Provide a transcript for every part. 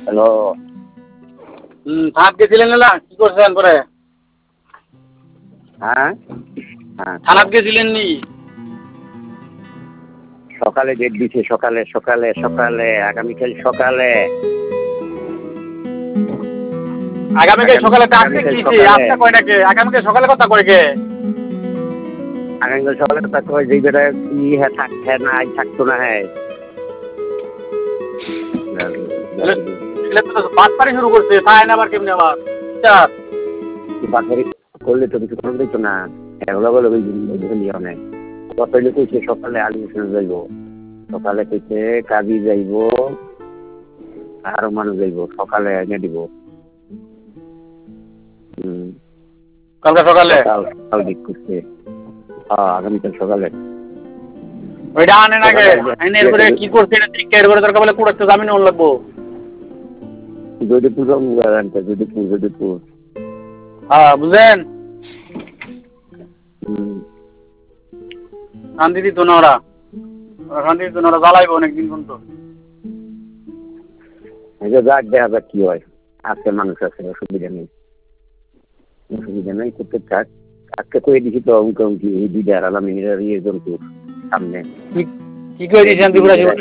Hello. থানাত গেছিলেন না? কি করছেন পরে? হ্যাঁ হ্যাঁ, থানাত গেছিলেন নি? সকালে ডেট দিছে, সকালে সকালে সকালে আগামীকাল সকালে। আগামীকাল সকালে ডাকতে আগামীকাল কিছে? সকালে আজকে কয়টাকে? আগামীকাল সকালে কথা কয় কে? আগামীকাল সকালে কথা কয় যে বেটা কি হ্যাঁ থাকছে না থাকতো না হ্যাঁ। ছেলে তো বাটপারি শুরু করছে, তাই না আবার কেমনে আবার? চার বাকি করলে তো কিছু করবে তো না। এগুলো বলে ওই নিয়মে কত কইছে সকালে আলিমিশন যাইব, সকালে কইছে কাজী যাইব, আরো মানুষ যাইব, সকালে এনে দিব। কালকে সকালে? সকাল দিক করছে। আগামীকাল সকালে ওইটা আনেন আগে, আইনে এরপরে কি করছে এটা ঠিক এরপরে দরকার বলে কোর্টে জামিন হন লাগবো। যদিপুর যদিপুর হ্যাঁ বুঝলেন? শান্তি দিত না ওরা, শান্তি দিত না, ওরা জ্বালাইবো অনেকদিন পর্যন্ত। যাক দেখা যাক কি হয়। আজকে মানুষ আছে, অসুবিধা নেই, অসুবিধা নেই, করতে থাক। আজকে করে দিছি তো মুখোমুখি এই দুইটা আলাম ইয়ে জন্তুর সামনে। কি করে দিয়েছেন ত্রিপুরা জীবনে?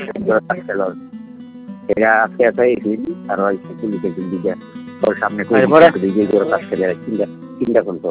এরা আজকে আসাইছি আর পুলিশের দুইটা ওর সামনে করে কাজ খেলে চিন্তা চিন্তা করতো।